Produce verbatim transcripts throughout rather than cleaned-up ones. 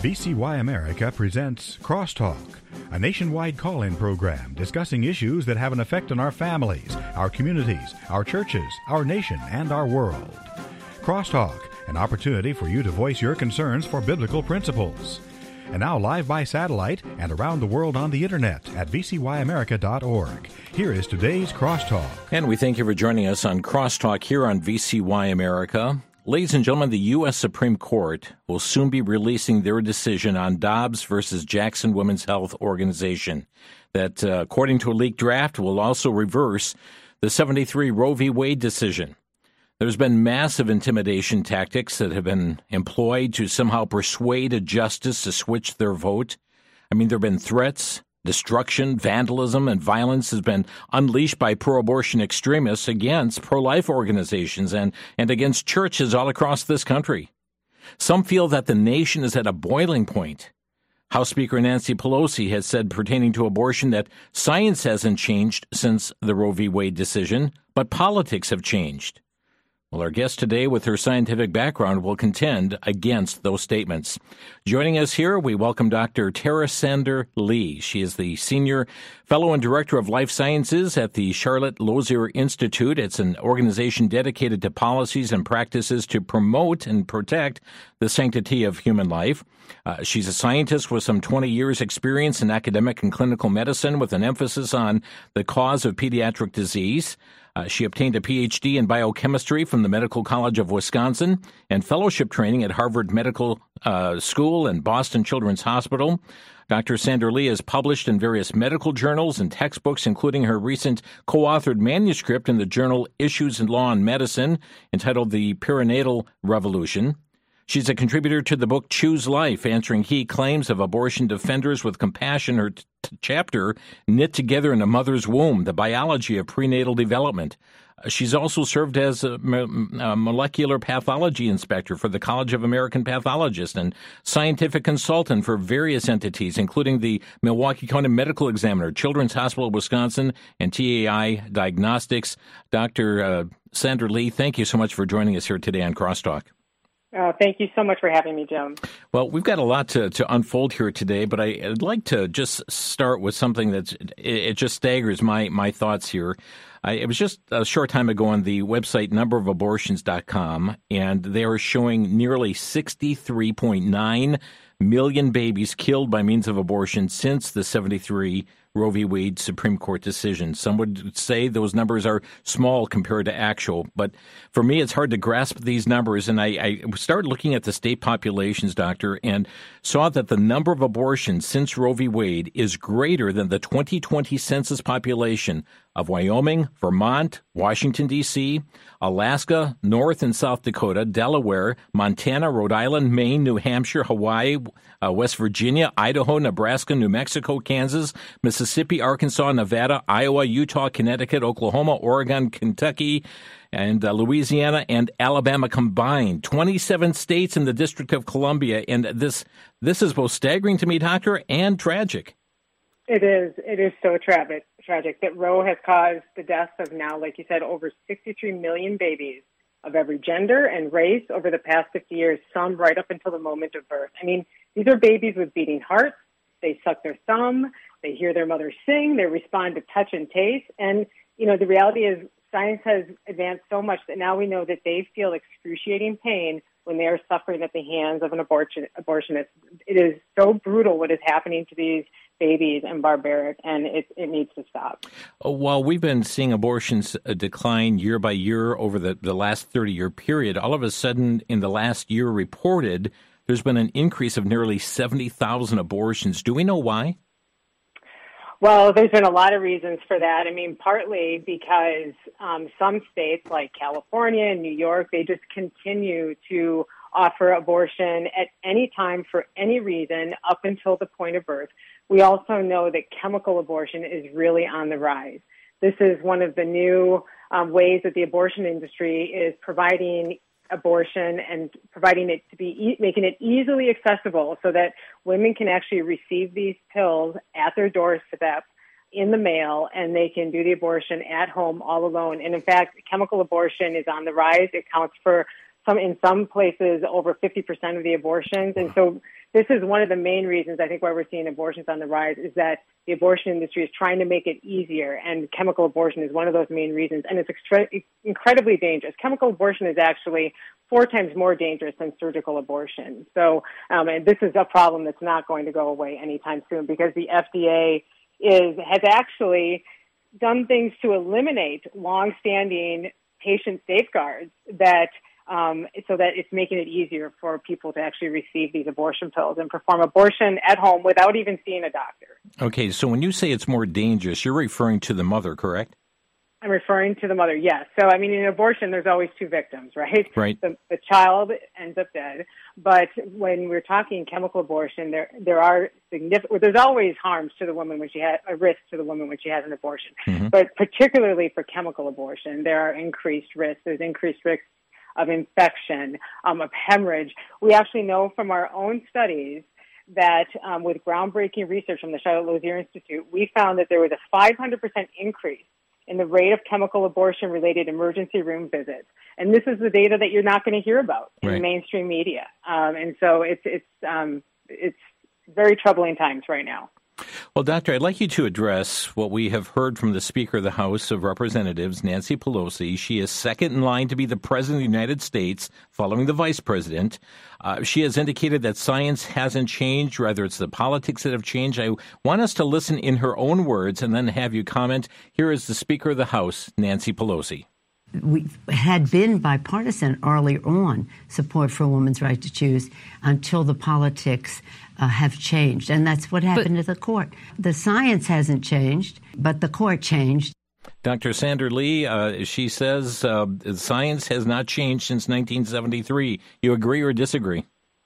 V C Y America presents Crosstalk, a nationwide call-in program discussing issues that have an effect on our families, our communities, our churches, our nation, and our world. Crosstalk, an opportunity for you to voice your concerns for biblical principles. And now live by satellite and around the world on the internet at v c y america dot org. Here is today's Crosstalk. And we thank you for joining us on Crosstalk here on V C Y America. Ladies and gentlemen, the U S Supreme Court will soon be releasing their decision on Dobbs versus Jackson Women's Health Organization that, uh, according to a leaked draft, will also reverse the seventy-three Roe v. Wade decision. There's been massive intimidation tactics that have been employed to somehow persuade a justice to switch their vote. I mean, there have been threats, destruction, vandalism, and violence has been unleashed by pro-abortion extremists against pro-life organizations and, and against churches all across this country. Some feel that the nation is at a boiling point. House Speaker Nancy Pelosi has said pertaining to abortion that science hasn't changed since the Roe v. Wade decision, but politics have changed. Well, our guest today, with her scientific background, will contend against those statements. Joining us here, we welcome Doctor Tara Sander Lee. She is the Senior Fellow and Director of Life Sciences at the Charlotte Lozier Institute. It's an organization dedicated to policies and practices to promote and protect the sanctity of human life. Uh, she's a scientist with some twenty years experience in academic and clinical medicine with an emphasis on the cause of pediatric disease. Uh, she obtained a P H D in biochemistry from the Medical College of Wisconsin and fellowship training at Harvard Medical uh, School and Boston Children's Hospital. Doctor Sander Lee has published in various medical journals and textbooks, including her recent co-authored manuscript in the journal Issues in Law and Medicine, entitled The Perinatal Revolution. She's a contributor to the book Choose Life, Answering Key Claims of Abortion Defenders with Compassion, her t- chapter, Knit Together in a Mother's Womb, The Biology of Prenatal Development. Uh, she's also served as a, m- a molecular pathology inspector for the College of American Pathologists and scientific consultant for various entities, including the Milwaukee County Medical Examiner, Children's Hospital of Wisconsin, and T A I Diagnostics. Doctor Uh, Sander Lee, thank you so much for joining us here today on Crosstalk. Uh, thank you so much for having me, Jim. Well, we've got a lot to, to unfold here today, but I, I'd like to just start with something that's, it, it just staggers my, my thoughts here. I, it was just a short time ago on the website number of abortions dot com, and they are showing nearly sixty-three point nine million babies killed by means of abortion since the seventy-three Roe v. Wade Supreme Court decision. Some would say those numbers are small compared to actual, but for me, it's hard to grasp these numbers. And I, I started looking at the state populations, doctor, and saw that the number of abortions since Roe v. Wade is greater than the twenty twenty census population of Wyoming, Vermont, Washington, D C, Alaska, North and South Dakota, Delaware, Montana, Rhode Island, Maine, New Hampshire, Hawaii, uh, West Virginia, Idaho, Nebraska, New Mexico, Kansas, Mississippi, Arkansas, Nevada, Iowa, Utah, Connecticut, Oklahoma, Oregon, Kentucky, and uh, Louisiana and Alabama combined. twenty-seven states in the District of Columbia. And this this is both staggering to me, doctor, and tragic. It is. It is so tragic, tragic that Roe has caused the deaths of now, like you said, over sixty-three million babies of every gender and race over the past fifty years, some right up until the moment of birth. I mean, these are babies with beating hearts. They suck their thumb. They hear their mother sing. They respond to touch and taste. And, you know, the reality is science has advanced so much that now we know that they feel excruciating pain when they are suffering at the hands of an abortion, abortionist. It is so brutal what is happening to these babies and barbaric, and it, it needs to stop. While we've been seeing abortions decline year by year over the, the last thirty-year period, all of a sudden in the last year reported, there's been an increase of nearly seventy thousand abortions. Do we know why? Well, there's been a lot of reasons for that. I mean, partly because um, some states like California and New York, they just continue to offer abortion at any time for any reason up until the point of birth. We also know that chemical abortion is really on the rise. This is one of the new um, ways that the abortion industry is providing abortion and providing it to be, e- making it easily accessible so that women can actually receive these pills at their doorstep in the mail, and they can do the abortion at home all alone. And in fact, chemical abortion is on the rise. It counts for some, in some places, over fifty percent of the abortions. And so this is one of the main reasons I think why we're seeing abortions on the rise is that the abortion industry is trying to make it easier, and chemical abortion is one of those main reasons, and it's extra- incredibly dangerous. Chemical abortion is actually four times more dangerous than surgical abortion. So, um, and this is a problem that's not going to go away anytime soon because the F D A is has actually done things to eliminate longstanding patient safeguards that um, so that it's making it easier for people to actually receive these abortion pills and perform abortion at home without even seeing a doctor. Okay, so when you say it's more dangerous, you're referring to the mother, correct? I'm referring to the mother, yes. So, I mean, in abortion, there's always two victims, right? Right. The, the child ends up dead. But when we're talking chemical abortion, there there are significant, there's always harms to the woman when she has, a risk to the woman when she has an abortion. Mm-hmm. But particularly for chemical abortion, there are increased risks. There's increased risks of infection, um, of hemorrhage. We actually know from our own studies that um, with groundbreaking research from the Charlotte Lozier Institute, we found that there was a five hundred percent increase in the rate of chemical abortion-related emergency room visits. And this is the data that you're not going to hear about in right. mainstream media. Um, and so it's it's um, it's very troubling times right now. Well, Doctor, I'd like you to address what we have heard from the Speaker of the House of Representatives, Nancy Pelosi. She is second in line to be the President of the United States, following the Vice President. Uh, she has indicated that science hasn't changed, rather it's the politics that have changed. I want us to listen in her own words and then have you comment. Here is the Speaker of the House, Nancy Pelosi. We had been bipartisan early on, support for a woman's right to choose, until the politics uh, have changed. And that's what happened but, to the court. The science hasn't changed, but the court changed. Doctor Sandra Lee, uh, she says uh, science has not changed since nineteen seventy-three. You agree or disagree?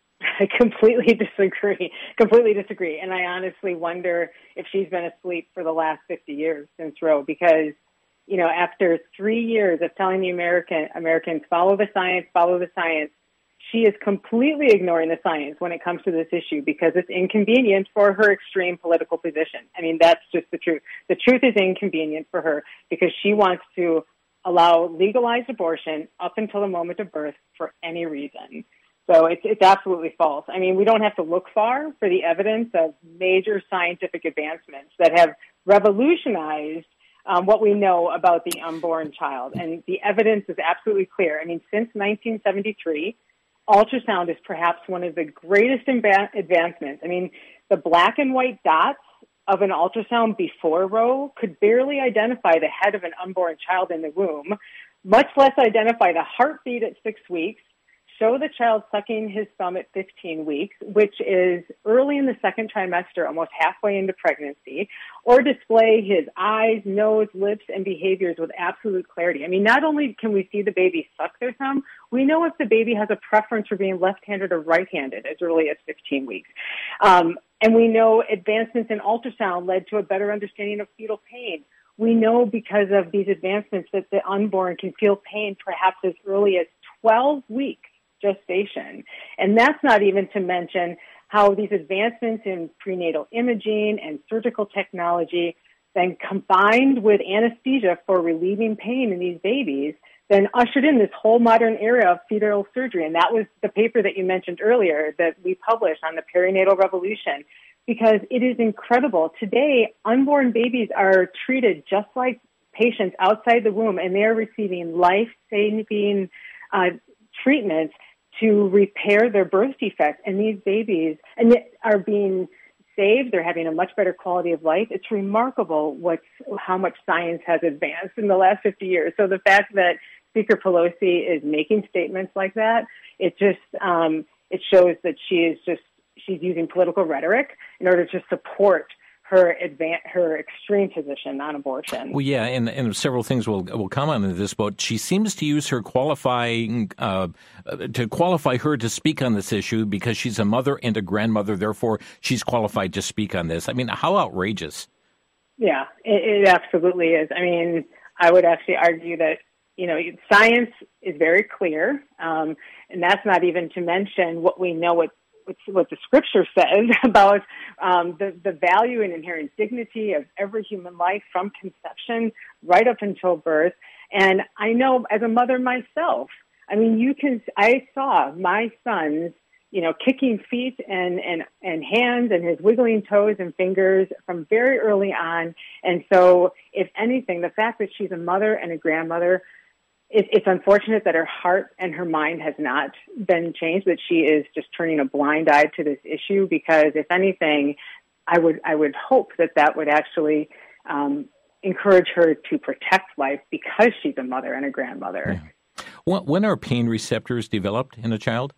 I completely disagree. Completely disagree. And I honestly wonder if she's been asleep for the last fifty years since Roe, because you know, after three years of telling the American Americans, follow the science, follow the science, she is completely ignoring the science when it comes to this issue because it's inconvenient for her extreme political position. I mean, that's just the truth. The truth is inconvenient for her because she wants to allow legalized abortion up until the moment of birth for any reason. So it's, it's absolutely false. I mean, we don't have to look far for the evidence of major scientific advancements that have revolutionized Um, what we know about the unborn child. And the evidence is absolutely clear. I mean, since nineteen seventy-three, ultrasound is perhaps one of the greatest imba- advancements. I mean, the black and white dots of an ultrasound before Roe could barely identify the head of an unborn child in the womb, much less identify the heartbeat at six weeks, show the child sucking his thumb at fifteen weeks, which is early in the second trimester, almost halfway into pregnancy, or display his eyes, nose, lips, and behaviors with absolute clarity. I mean, not only can we see the baby suck their thumb, we know if the baby has a preference for being left-handed or right-handed as early as fifteen weeks. Um, and we know advancements in ultrasound led to a better understanding of fetal pain. We know because of these advancements that the unborn can feel pain perhaps as early as twelve weeks. Gestation. And that's not even to mention how these advancements in prenatal imaging and surgical technology, then combined with anesthesia for relieving pain in these babies, then ushered in this whole modern era of fetal surgery. And that was the paper that you mentioned earlier that we published on the perinatal revolution, because it is incredible. Today, unborn babies are treated just like patients outside the womb, and they're receiving life-saving uh, treatments to repair their birth defect. And these babies and are being saved. They're having a much better quality of life. It's remarkable what's, how much science has advanced in the last fifty years. So the fact that Speaker Pelosi is making statements like that, it just, um, it shows that she is just, she's using political rhetoric in order to support her advan- her extreme position on abortion. Well, yeah, and, and several things will will comment on this, but she seems to use her qualifying, uh, to qualify her to speak on this issue because she's a mother and a grandmother, therefore she's qualified to speak on this. I mean, how outrageous. Yeah, it, it absolutely is. I mean, I would actually argue that, you know, science is very clear, um, and that's not even to mention what we know what what the scripture says about um, the, the value and inherent dignity of every human life from conception right up until birth. And I know as a mother myself, I mean, you can, I saw my sons you know, kicking feet and, and, and hands and his wiggling toes and fingers from very early on. And so, if anything, the fact that she's a mother and a grandmother, it, it's unfortunate that her heart and her mind has not been changed, that she is just turning a blind eye to this issue, because if anything, I would, I would hope that that would actually um, encourage her to protect life because she's a mother and a grandmother. Yeah. When are pain receptors developed in a child?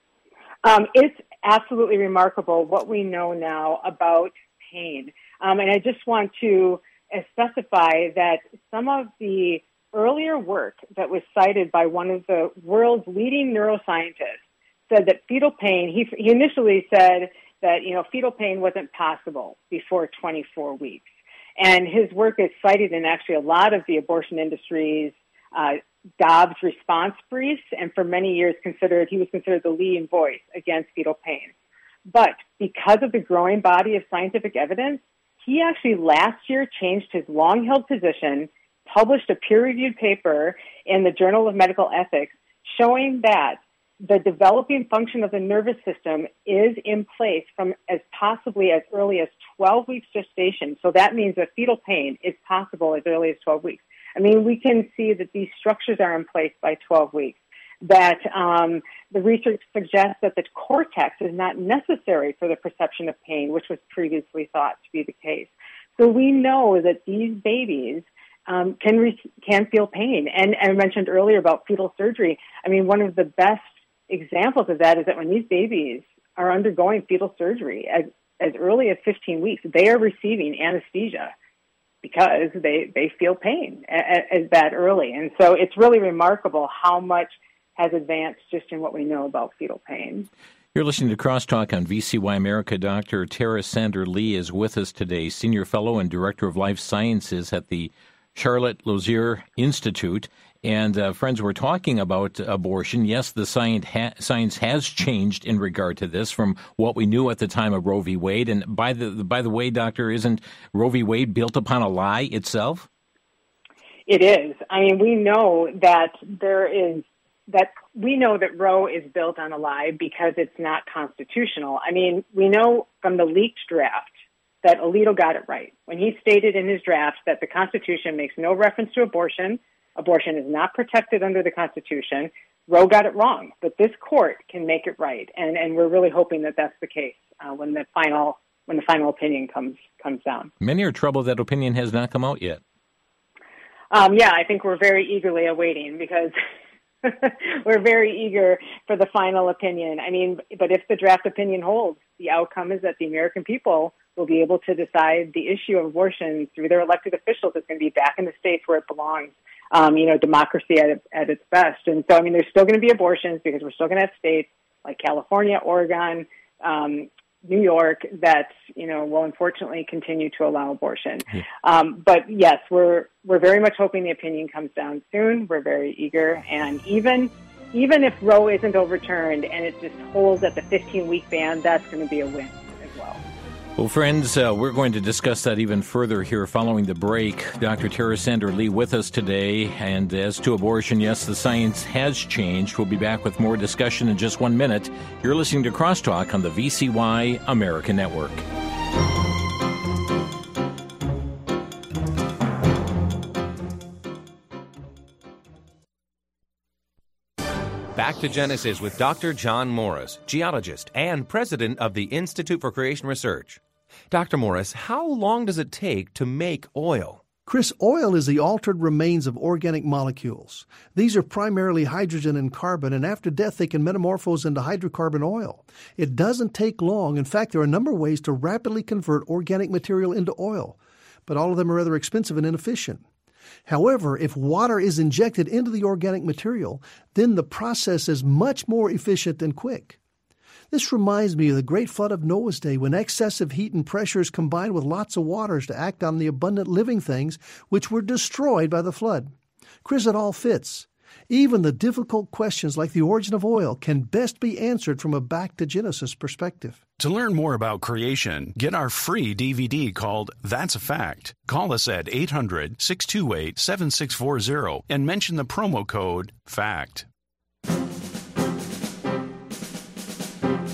Um, it's absolutely remarkable what we know now about pain. Um, and I just want to uh, specify that some of the earlier work that was cited by one of the world's leading neuroscientists said that fetal pain, he, he initially said that, you know, fetal pain wasn't possible before twenty-four weeks. And his work is cited in actually a lot of the abortion industry's uh, Dobbs response briefs, and for many years considered, he was considered the leading voice against fetal pain. But because of the growing body of scientific evidence, he actually last year changed his long-held position, published a peer-reviewed paper in the Journal of Medical Ethics showing that the developing function of the nervous system is in place from as possibly as early as twelve weeks gestation. So that means that fetal pain is possible as early as twelve weeks. I mean, we can see that these structures are in place by twelve weeks, that um, the research suggests that the cortex is not necessary for the perception of pain, which was previously thought to be the case. So we know that these babies um, can re- can feel pain. And, and I mentioned earlier about fetal surgery. I mean, one of the best examples of that is that when these babies are undergoing fetal surgery as, as early as fifteen weeks, they are receiving anesthesia because they, they feel pain as that early. And so it's really remarkable how much has advanced just in what we know about fetal pain. You're listening to Crosstalk on V C Y America. Doctor Tara Sander-Lee is with us today, Senior Fellow and Director of Life Sciences at the Charlotte Lozier Institute. And, uh, friends, we're talking about abortion. Yes, the science, ha- science has changed in regard to this from what we knew at the time of Roe v. Wade. And by the by the way, Doctor, isn't Roe v. Wade built upon a lie itself? It is. I mean, we know that there is that we know that Roe is built on a lie because it's not constitutional. I mean, we know from the leaked draft that Alito got it right when he stated in his draft that the Constitution makes no reference to abortion. Abortion is not protected under the Constitution. Roe got it wrong, but this court can make it right, and, and we're really hoping that that's the case uh, when the final when the final opinion comes comes down. Many are troubled that opinion has not come out yet. Um, yeah, I think we're very eagerly awaiting because we're very eager for the final opinion. I mean, but if the draft opinion holds, the outcome is that the American people will be able to decide the issue of abortion through their elected officials. It's going to be back in the states where it belongs. Um, you know, democracy at, at its best. And so, I mean, there's still going to be abortions because we're still going to have states like California, Oregon, um, New York that, you know, will unfortunately continue to allow abortion. Yeah. Um, but yes, we're we're very much hoping the opinion comes down soon. We're very eager. And even even if Roe isn't overturned and it just holds at the fifteen-week ban, that's going to be a win as well. Well, friends, uh, we're going to discuss that even further here following the break. Doctor Tara Sander-Lee with us today. And as to abortion, yes, the science has changed. We'll be back with more discussion in just one minute. You're listening to Crosstalk on the V C Y America Network. Back to Genesis with Doctor John Morris, geologist and president of the Institute for Creation Research. Doctor Morris, how long does it take to make oil? Chris, oil is the altered remains of organic molecules. These are primarily hydrogen and carbon, and after death they can metamorphose into hydrocarbon oil. It doesn't take long. In fact, there are a number of ways to rapidly convert organic material into oil, but all of them are rather expensive and inefficient. However, if water is injected into the organic material, then the process is much more efficient and quick. This reminds me of the great flood of Noah's day when excessive heat and pressures combined with lots of waters to act on the abundant living things which were destroyed by the flood. Chris, it all fits. Even the difficult questions like the origin of oil can best be answered from a back to Genesis perspective. To learn more about creation, get our free D V D called That's a Fact. Call us at eight hundred, six two eight, seven six four zero and mention the promo code FACT.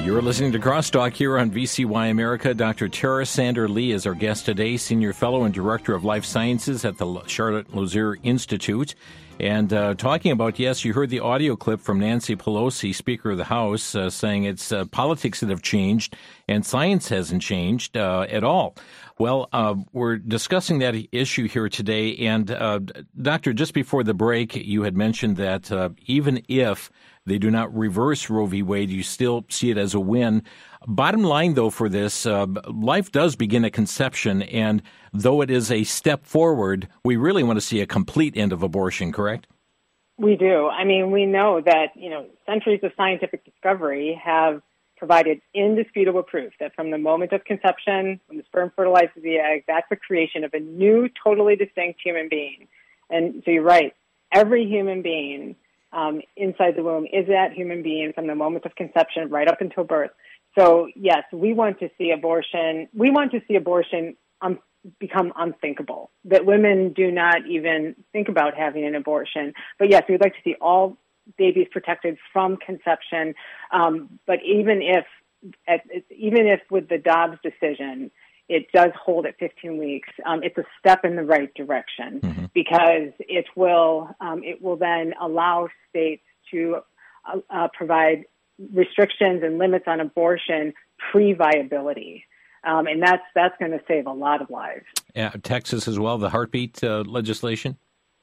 You're listening to Crosstalk here on V C Y America. Doctor Tara Sander Lee is our guest today, Senior Fellow and Director of Life Sciences at the Charlotte Lozier Institute. And uh, talking about, yes, you heard the audio clip from Nancy Pelosi, Speaker of the House, uh, saying it's uh, politics that have changed and science hasn't changed uh, at all. Well, uh, we're discussing that issue here today. And, uh, Doctor, just before the break, you had mentioned that uh, even if they do not reverse Roe v. Wade, you still see it as a win. Bottom line, though, for this, uh, life does begin at conception, and though it is a step forward, we really want to see a complete end of abortion, correct? We do. I mean, we know that, you know, centuries of scientific discovery have provided indisputable proof that from the moment of conception, when the sperm fertilizes the egg, that's the creation of a new, totally distinct human being. And so you're right. Every human being um, inside the womb is that human being from the moment of conception right up until birth. So, yes, we want to see abortion. We want to see abortion um, become unthinkable, that women do not even think about having an abortion. But, yes, we'd like to see all babies protected from conception. Um, but even if, at, even if with the Dobbs decision, it does hold at fifteen weeks, um, it's a step in the right direction mm-hmm. because it will um, it will then allow states to uh, uh, provide restrictions and limits on abortion pre-viability. Um, and that's that's going to save a lot of lives. Yeah, Texas as well, the heartbeat uh, legislation?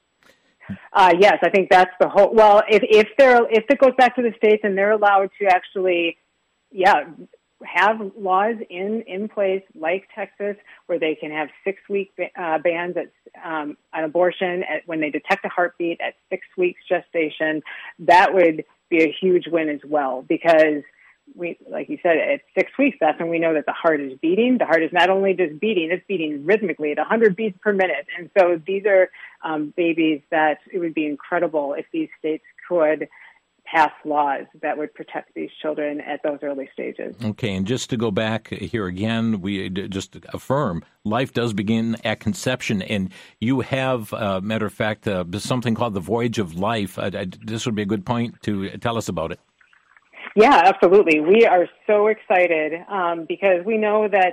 Uh, yes, I think that's the whole. Well, if if they're if it goes back to the states and they're allowed to actually, yeah, have laws in, in place like Texas where they can have six week uh, bans at, um, on abortion at, when they detect a heartbeat at six weeks gestation, that would be a huge win as well because we, like you said, at six weeks, that's when we know that the heart is beating. The heart is not only just beating, it's beating rhythmically at one hundred beats per minute. And so these are um, babies that it would be incredible if these states could pass laws that would protect these children at those early stages. Okay, and just to go back here again, we just affirm life does begin at conception, and you have, uh, matter of fact, uh, something called the Voyage of Life. Uh, this would be a good point to tell us about it. Yeah, absolutely. We are so excited um, because we know that,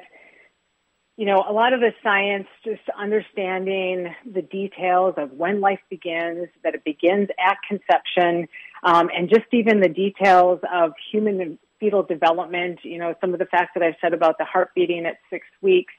you know, a lot of the science, just understanding the details of when life begins, that it begins at conception, um, and just even the details of human and fetal development, you know, some of the facts that I've said about the heart beating at six weeks.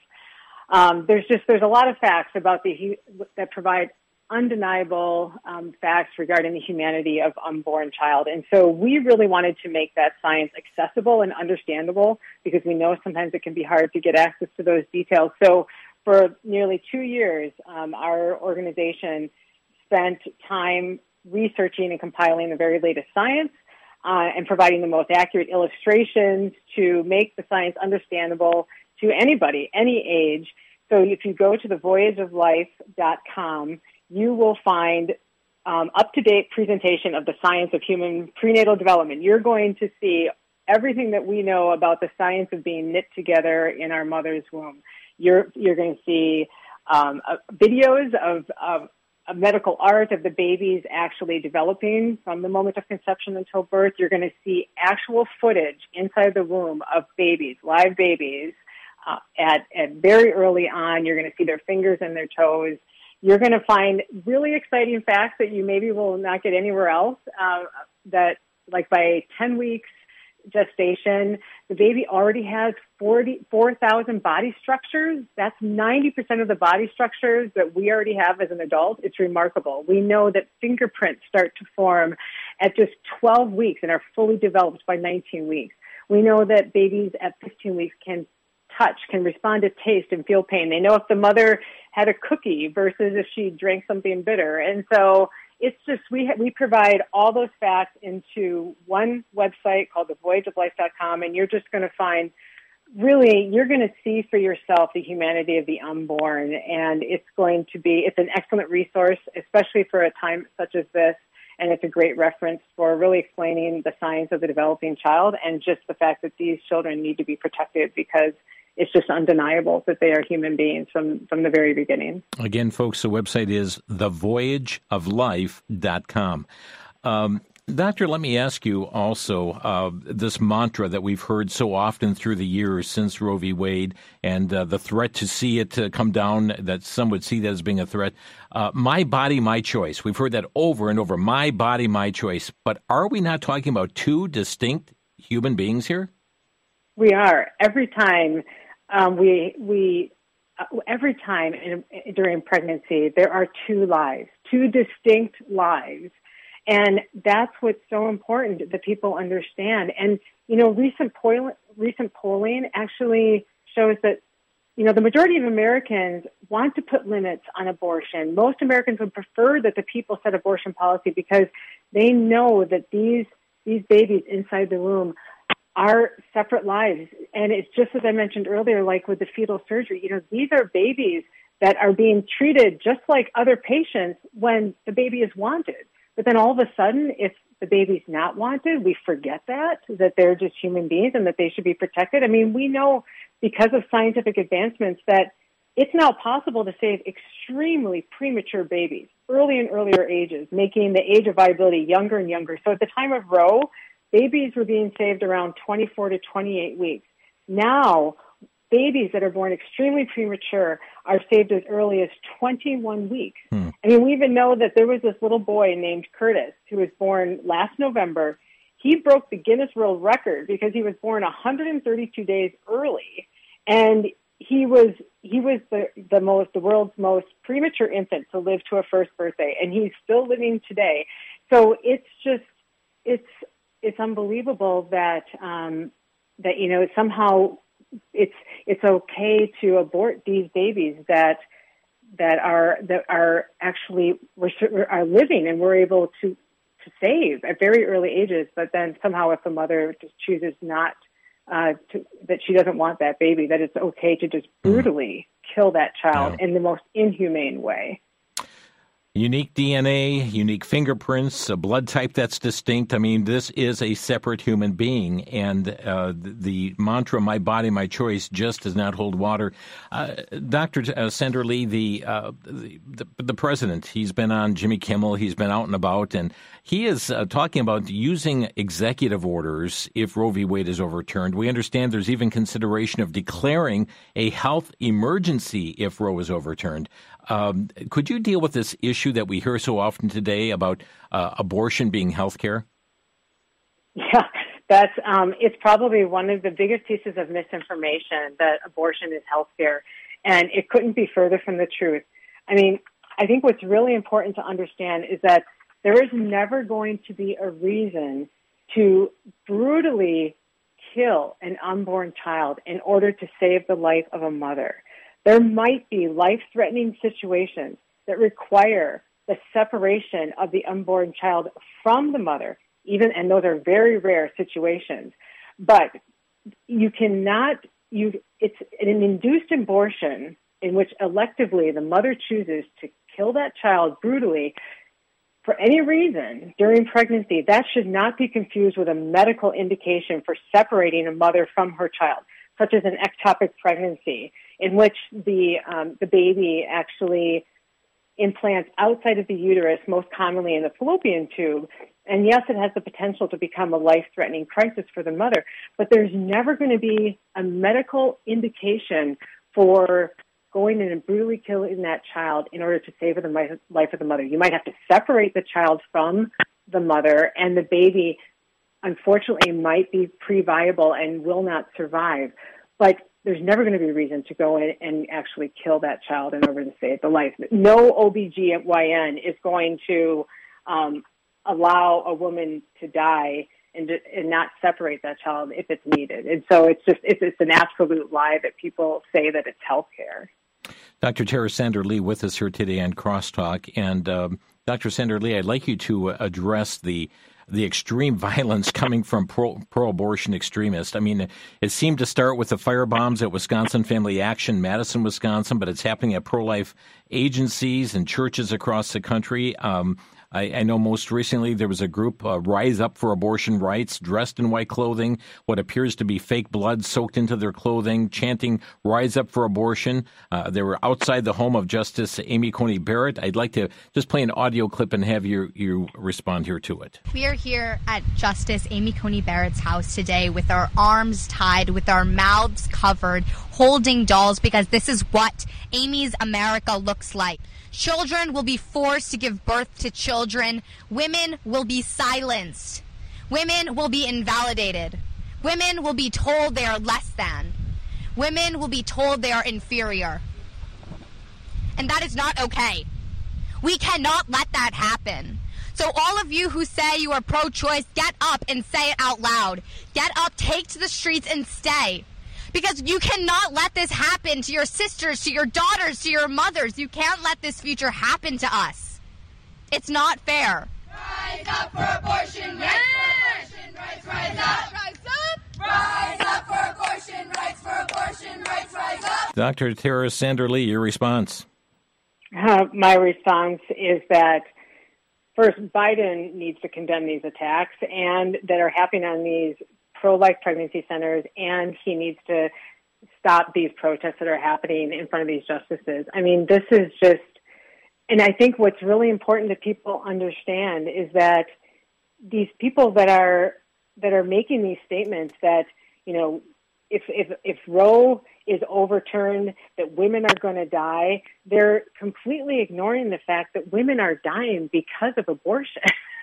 Um, there's just, there's a lot of facts about the, that provide undeniable um, facts regarding the humanity of unborn child. And so we really wanted to make that science accessible and understandable because we know sometimes it can be hard to get access to those details. So for nearly two years, um, our organization spent time researching and compiling the very latest science uh, and providing the most accurate illustrations to make the science understandable to anybody, any age. So if you go to the voyage of life dot com, you will find um, up-to-date presentation of the science of human prenatal development. You're going to see everything that we know about the science of being knit together in our mother's womb. You're you're going to see um, uh, videos of, of, of medical art of the babies actually developing from the moment of conception until birth. You're going to see actual footage inside the womb of babies, live babies, uh, at, at very early on. You're going to see their fingers and their toes. You're going to find really exciting facts that you maybe will not get anywhere else, uh, that like by ten weeks gestation, the baby already has forty-four thousand body structures. That's ninety percent of the body structures that we already have as an adult. It's remarkable. We know that fingerprints start to form at just twelve weeks and are fully developed by nineteen weeks. We know that babies at fifteen weeks can touch, can respond to taste and feel pain. They know if the mother had a cookie versus if she drank something bitter. And so it's just, we ha- we provide all those facts into one website called the voyage of life dot com, and you're just going to find, really, you're going to see for yourself the humanity of the unborn, and it's going to be, it's an excellent resource, especially for a time such as this, and it's a great reference for really explaining the science of the developing child and just the fact that these children need to be protected because it's just undeniable that they are human beings from, from the very beginning. Again, folks, the website is the voyage of life dot com. Um, Doctor, let me ask you also uh, this mantra that we've heard so often through the years since Roe v. Wade and uh, the threat to see it uh, come down, that some would see that as being a threat. Uh, my body, my choice. We've heard that over and over. My body, my choice. But are we not talking about two distinct human beings here? We are. Every time um, we we uh, every time in, during pregnancy, there are two lives, two distinct lives. And that's what's so important that people understand. And, you know, recent poll- recent polling actually shows that, you know, the majority of Americans want to put limits on abortion. Most Americans would prefer that the people set abortion policy because they know that these these babies inside the womb are separate lives. And it's just as I mentioned earlier, like with the fetal surgery, you know, these are babies that are being treated just like other patients when the baby is wanted. But then all of a sudden, if the baby's not wanted, we forget that, that they're just human beings and that they should be protected. I mean, we know because of scientific advancements that it's now possible to save extremely premature babies, early and earlier ages, making the age of viability younger and younger. So at the time of Roe, babies were being saved around twenty-four to twenty-eight weeks. Now, babies that are born extremely premature are saved as early as twenty-one weeks. Hmm. I mean, we even know that there was this little boy named Curtis who was born last November. He broke the Guinness World Record because he was born one hundred thirty-two days early, and he was he was the the most the world's most premature infant to live to a first birthday, and he's still living today. So it's just it's it's unbelievable that um, that you know somehow. It's it's okay to abort these babies that that are that are actually are living and we're able to, to save at very early ages. But then somehow, if the mother just chooses not uh, to, that she doesn't want that baby, that it's okay to just brutally kill that child yeah. in the most inhumane way. Unique D N A, unique fingerprints, a blood type that's distinct. I mean, this is a separate human being, and uh, the mantra, my body, my choice, just does not hold water. Uh, Doctor Uh, Sandra Lee, the, uh, the, the the president, he's been on Jimmy Kimmel, he's been out and about, and he is uh, talking about using executive orders if Roe v. Wade is overturned. We understand there's even consideration of declaring a health emergency if Roe is overturned. Um, could you deal with this issue that we hear so often today about uh, abortion being health care? Yeah, that's um, it's probably one of the biggest pieces of misinformation that abortion is health care, and it couldn't be further from the truth. I mean, I think what's really important to understand is that there is never going to be a reason to brutally kill an unborn child in order to save the life of a mother. There might be life-threatening situations that require the separation of the unborn child from the mother, even, and those are very rare situations. But you cannot, you, it's an induced abortion in which electively the mother chooses to kill that child brutally for any reason during pregnancy. That should not be confused with a medical indication for separating a mother from her child, such as an ectopic pregnancy, in which the um, the baby actually implants outside of the uterus, most commonly in the fallopian tube. And yes, it has the potential to become a life-threatening crisis for the mother, but there's never going to be a medical indication for going in and brutally killing that child in order to save the life of the mother. You might have to separate the child from the mother, and the baby, unfortunately, might be pre-viable and will not survive. But there's never going to be a reason to go in and actually kill that child in order to save the life. No O B G Y N is going to um, allow a woman to die and, and not separate that child if it's needed. And so it's just it's, it's an absolute lie that people say that it's health care. Doctor Tara Sandra Lee with us here today on Crosstalk. And um, Doctor Sandra Lee, I'd like you to address the the extreme violence coming from pro, pro-abortion extremists. I mean, it seemed to start with the firebombs at Wisconsin Family Action, Madison, Wisconsin, but it's happening at pro-life agencies and churches across the country. Um, I, I know most recently there was a group, uh, Rise Up for Abortion Rights, dressed in white clothing, what appears to be fake blood soaked into their clothing, chanting Rise Up for Abortion. Uh, they were outside the home of Justice Amy Coney Barrett. I'd like to just play an audio clip and have you, you respond here to it. We are here at Justice Amy Coney Barrett's house today with our arms tied, with our mouths covered, holding dolls, because this is what Amy's America looks like. Children will be forced to give birth to children. Women will be silenced. Women will be invalidated. Women will be told they are less than. Women will be told they are inferior. And that is not okay. We cannot let that happen. So all of you who say you are pro-choice, get up and say it out loud. Get up, take to the streets and stay. Because you cannot let this happen to your sisters, to your daughters, to your mothers. You can't let this future happen to us. It's not fair. Rise up for abortion rights, yes! for abortion rights, rise up. Rise up. Rise up for abortion rights, for abortion rights, rise up. Doctor Tara Sander-Lee, your response. Uh, my response is that, first, Biden needs to condemn these attacks and that are happening on these pro-life pregnancy centers, and he needs to stop these protests that are happening in front of these justices. I mean, this is just, and I think what's really important that people understand is that these people that are that are making these statements that, you know, if if if Roe is overturned, that women are going to die, they're completely ignoring the fact that women are dying because of abortion.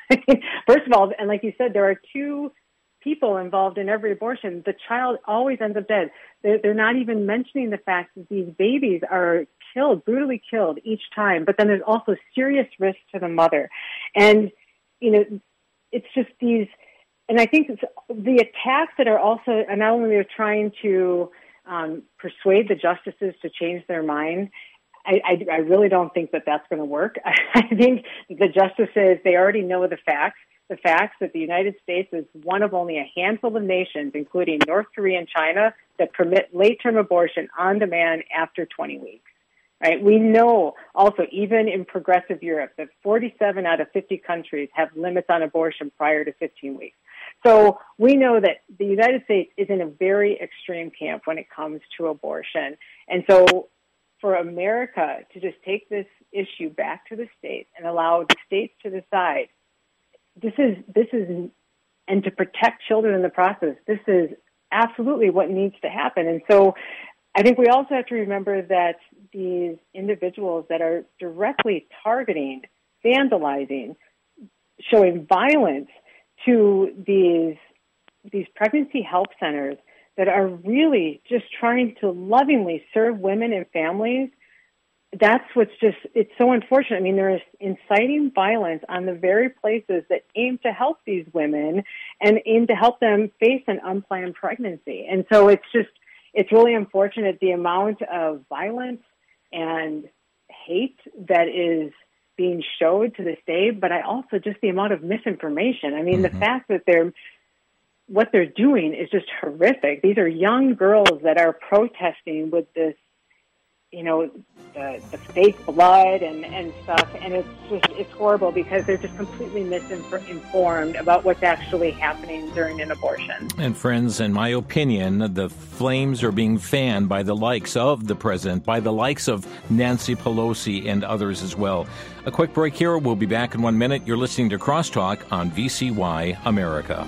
First of all, and like you said, there are two people involved in every abortion. The child always ends up dead. They're, they're not even mentioning the fact that these babies are killed, brutally killed each time, but then there's also serious risk to the mother. And, you know, it's just these, and I think it's the attacks that are also, and not only they're trying to um, persuade the justices to change their mind, I, I, I really don't think that that's going to work. I think the justices, they already know the facts. The facts that the United States is one of only a handful of nations, including North Korea and China, that permit late-term abortion on demand after twenty weeks. Right? We know also, even in progressive Europe, that forty-seven out of fifty countries have limits on abortion prior to fifteen weeks. So we know that the United States is in a very extreme camp when it comes to abortion. And so for America to just take this issue back to the states and allow the states to decide, This is, this is, and to protect children in the process, this is absolutely what needs to happen. And so I think we also have to remember that these individuals that are directly targeting, vandalizing, showing violence to these, these pregnancy help centers that are really just trying to lovingly serve women and families, that's what's just, it's so unfortunate. I mean, there is inciting violence on the very places that aim to help these women and aim to help them face an unplanned pregnancy. And so it's just, it's really unfortunate the amount of violence and hate that is being showed to this day, but I also just the amount of misinformation. I mean, mm-hmm. the fact that they're, what they're doing is just horrific. These are young girls that are protesting with this, you know, the, the fake blood and, and stuff, and it's just, it's horrible because they're just completely misinformed about what's actually happening during an abortion. And friends, in my opinion, the flames are being fanned by the likes of the president, by the likes of Nancy Pelosi and others as well. A quick break here. We'll be back in one minute. You're listening to Crosstalk on V C Y America.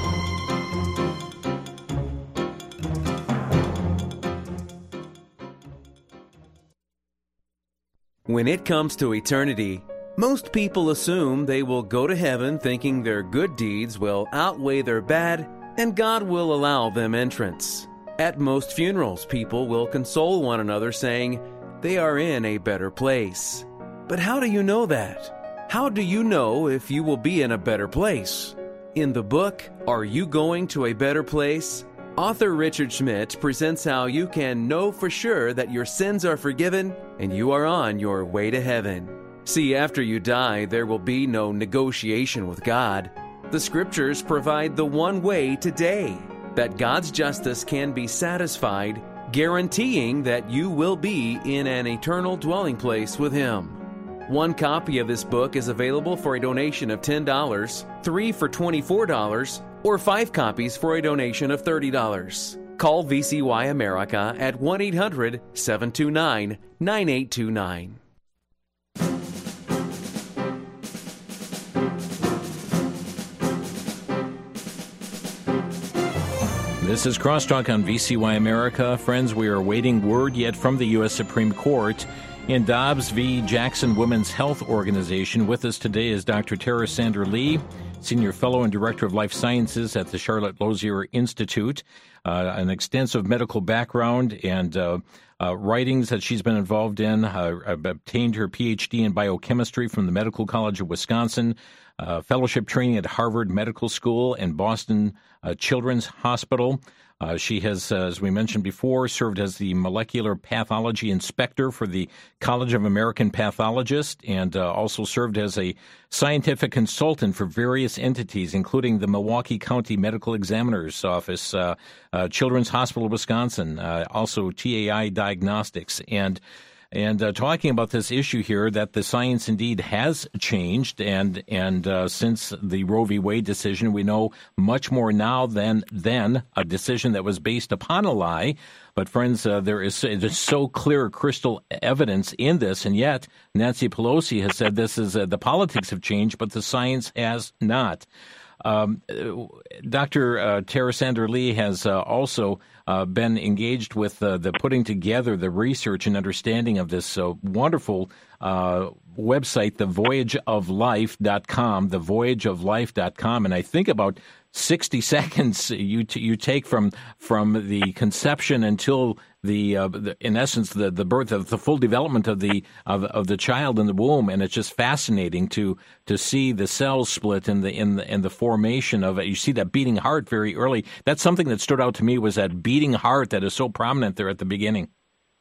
When it comes to eternity, most people assume they will go to heaven thinking their good deeds will outweigh their bad and God will allow them entrance. At most funerals, people will console one another saying they are in a better place. But how do you know that? How do you know if you will be in a better place? In the book, Are You Going to a Better Place?, author Richard Schmidt presents how you can know for sure that your sins are forgiven and you are on your way to heaven. See, after you die, there will be no negotiation with God. The Scriptures provide the one way today that God's justice can be satisfied, guaranteeing that you will be in an eternal dwelling place with Him. One copy of this book is available for a donation of ten dollars, three for twenty-four dollars, or five copies for a donation of thirty dollars. Call V C Y America at one eight hundred, seven two nine, nine eight two nine. This is Crosstalk on V C Y America. Friends, we are awaiting word yet from the U S Supreme Court in Dobbs v. Jackson Women's Health Organization. With us today is Doctor Tara Sander Lee, Senior Fellow and Director of Life Sciences at the Charlotte Lozier Institute. Uh, an extensive medical background and uh, uh, writings that she's been involved in. Uh, obtained her P H D in biochemistry from the Medical College of Wisconsin. Uh, fellowship training at Harvard Medical School and Boston uh, Children's Hospital. Uh, she has, uh, as we mentioned before, served as the molecular pathology inspector for the College of American Pathologists and uh, also served as a scientific consultant for various entities, including the Milwaukee County Medical Examiner's Office, uh, uh, Children's Hospital of Wisconsin, uh, also T A I Diagnostics. And And uh, talking about this issue here, that the science indeed has changed, and and uh, since the Roe v. Wade decision, we know much more now than then, a decision that was based upon a lie. But friends, uh, there is there's so clear, crystal evidence in this, and yet Nancy Pelosi has said this is uh, the politics have changed, but the science has not. Um, Doctor Uh, Tara Sander Lee has uh, also uh, been engaged with uh, the putting together the research and understanding of this uh, wonderful uh, website, the voyage of life dot com, the voyage of life dot com. And I think about sixty seconds you t- you take from from the conception until the, uh, the in essence the the birth of the full development of the of, of the child in the womb, and it's just fascinating to to see the cells split in the in the in the formation of it. You see that beating heart very early. That's something that stood out to me, was that beating heart that is so prominent there at the beginning.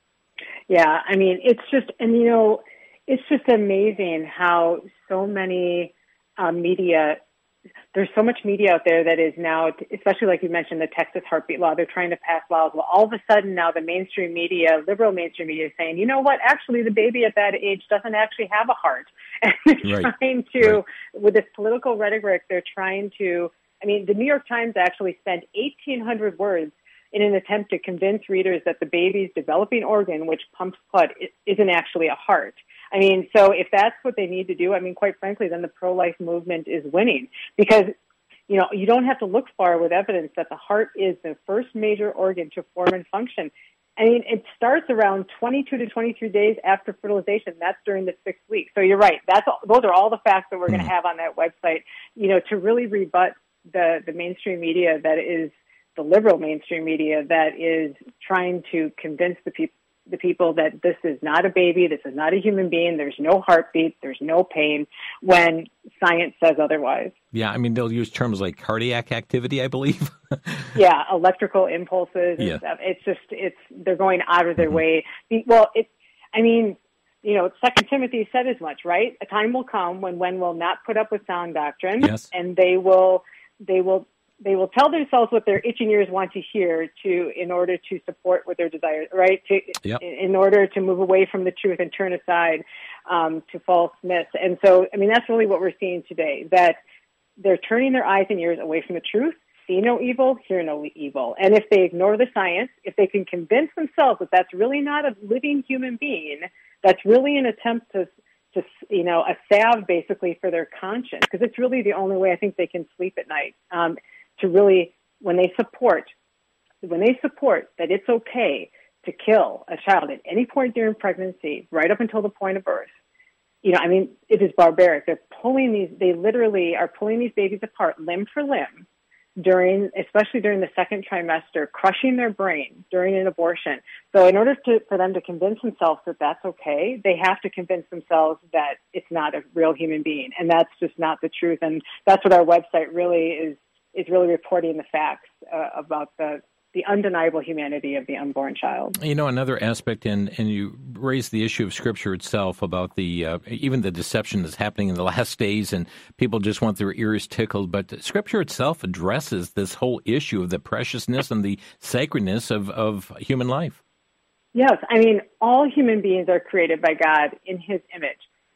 Yeah, I mean, it's just, and you know, it's just amazing how so many uh, media. There's so much media out there that is now, especially like you mentioned, the Texas heartbeat law. They're trying to pass laws. Well, all of a sudden now the mainstream media, liberal mainstream media, is saying, you know what? Actually, the baby at that age doesn't actually have a heart. And they're right. trying to, right. with this political rhetoric, they're trying to. I mean, the New York Times actually spent eighteen hundred words in an attempt to convince readers that the baby's developing organ, which pumps blood, isn't actually a heart. I mean, so if that's what they need to do, I mean, quite frankly, then the pro-life movement is winning, because, you know, you don't have to look far with evidence that the heart is the first major organ to form and function. I mean, it starts around twenty-two to twenty-three days after fertilization. That's during the sixth week. So you're right. That's all, those are all the facts that we're going to have on that website, you know, to really rebut the, the mainstream media that is the liberal mainstream media that is trying to convince the people, the people that this is not a baby, this is not a human being, there's no heartbeat, there's no pain, when science says otherwise. Yeah, I mean, they'll use terms like cardiac activity, I believe. yeah, electrical impulses and yeah. stuff. It's just, it's, they're going out of their way. Well, it's, I mean, you know, Second Timothy said as much, right? A time will come when men will not put up with sound doctrine, yes. and they will, they will, They will tell themselves what their itching ears want to hear to, in order to support what their desires, right? To, yep. in order to move away from the truth and turn aside um, to false myths. And so, I mean, that's really what we're seeing today, that they're turning their eyes and ears away from the truth, see no evil, hear no evil. And if they ignore the science, if they can convince themselves that that's really not a living human being, that's really an attempt to, to you know, a salve basically for their conscience, because it's really the only way I think they can sleep at night. Um, to really, when they support, when they support that it's okay to kill a child at any point during pregnancy, right up until the point of birth, you know, I mean, it is barbaric. They're pulling these, they literally are pulling these babies apart limb for limb during, especially during the second trimester, crushing their brain during an abortion. So in order to, for them to convince themselves that that's okay, they have to convince themselves that it's not a real human being. And that's just not the truth. And that's what our website really is, is really reporting the facts uh, about the the undeniable humanity of the unborn child. You know, another aspect, and and you raised the issue of Scripture itself about the uh, even the deception that's happening in the last days, and people just want their ears tickled. But Scripture itself addresses this whole issue of the preciousness and the sacredness of, of human life. Yes, I mean, all human beings are created by God in His image.